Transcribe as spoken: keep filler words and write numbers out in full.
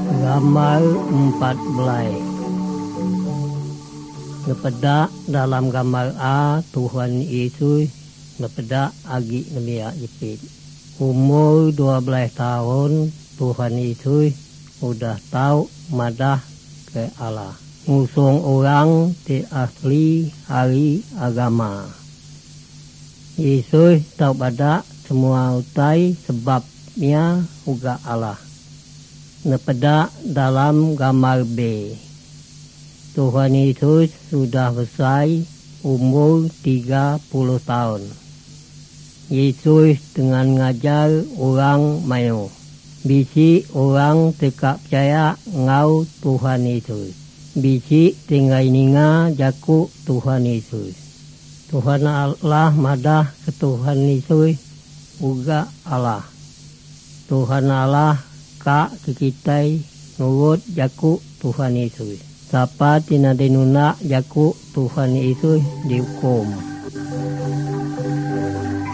Gambar empat belas. Ngepedak dalam gambar A Tuhan Yesus ngepedak agi nemiak jepit. Umur dua belas tahun Tuhan Yesus udah tahu madah ke Allah. Ngusung orang di asli hari agama. Yesus tahu badak semua utai sebabnya uga Allah. Ngepedak dalam gambar B. Tuhan Yesus sudah besar umur tiga puluh tahun. Yesus dengan ngajar orang mayu. Bisi orang tekak percaya ngau Tuhan Yesus. Bisi tinggal ninga jaku Tuhan Yesus. Tuhan Allah madah ke Tuhan Yesus uga Allah. Tuhan Allah kak kikitai nurut jaku Tuhan Yesus. Siapa tina denuna jaku Tuhan Yesus dihukum.